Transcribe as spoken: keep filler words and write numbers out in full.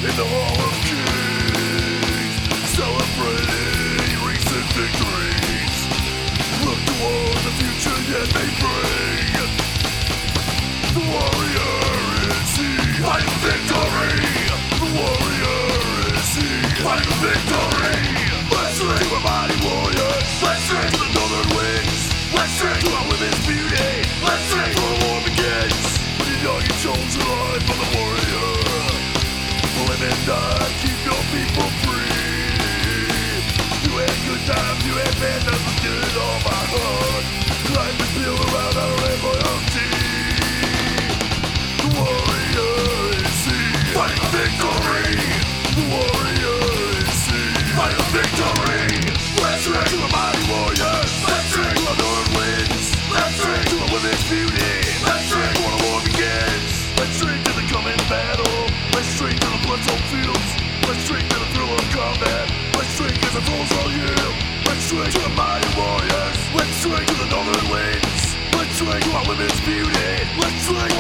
in the Hall of Kings, celebrating recent victories. Look toward the future yet may bring. The warrior is he, fight for victory. The warrior is he, fight for victory. Let's drink to our mighty warriors. Let's drink to the northern winds. Let's drink to our women's beauty. Let's drink till the war begins. When you're young, you chose your life for the warrior. Live and die, keep your people free. You had good times, you had bad times, but did it all by heart. Life is built around our loyalty. The warrior is he, fight for victory. The warrior is he, fight for victory. Let's drink to the mighty warriors. Let's drink to our northern winds. Let's drink to our women's beauty. Let's drink when the war begins. Let's drink to the coming battle. Let's drink to the blood-soaked fields. Let's drink to the thrill of combat. Let's drink as our souls all yield. Let's drink to the mighty warriors. Let's drink to the northern winds. Let's drink to our women's beauty. Let's drink